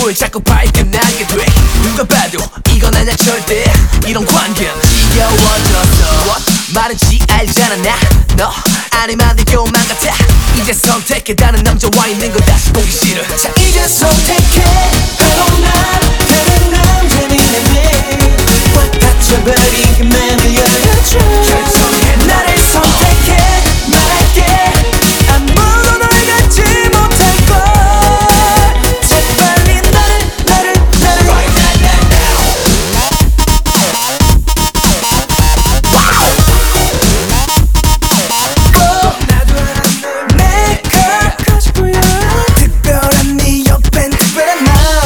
불 자꾸 발견하게 돼. 누가 봐도 이건 아냐 절대. 이런 관계는 지겨워졌어. 말은지 알잖아 너 아니면 내 교만 같아. 이제 선택해 다른 남자와 있는 거 다시 보기 싫어. 자 이제 선택해. 바로 난 다른 남자니네. 꽉 닫혀버린 그 맘을 열어줘. 결정해 나를 선택해. 말할게 아무도 널 갖지 못할 걸. 재빨리 나를 Right now. 내가 가지고야 특별한 네 옆엔 특별한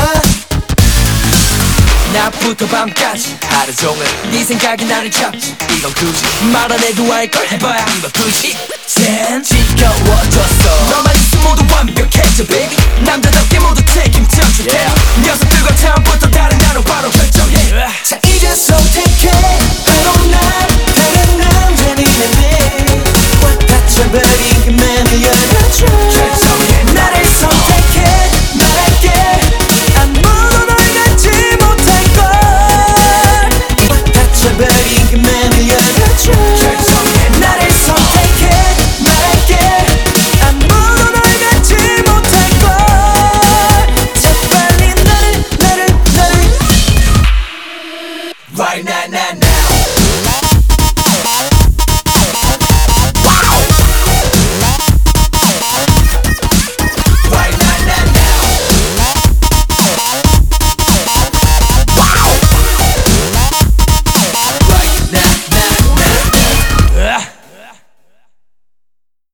나부터 밤까지 하루 종일 네 생각이 나를 잡지. 이건 굳이 말 안 해도 알 걸 해봐야 이거 굳이 젠 지겨워졌어. 너만 있으면 모두 완벽해져 baby. 남자답게 모두 책임져줘 yeah. 녀석들과 처음부터 다른 나로 바로 결정해. 자 이제 선택해. 바로 난 다른 남자니네. 꽉 닫혀버린 그 맘을 열어줘. 결정해 나를 선택해. 말할게 아무도 널 갖지 못할 걸. 꽉 닫혀버린 그 맘을 열어줘. 결정해 나를 선택해. 말할게 아무도 널 갖지 못할 걸. 재빨리 나를 Right now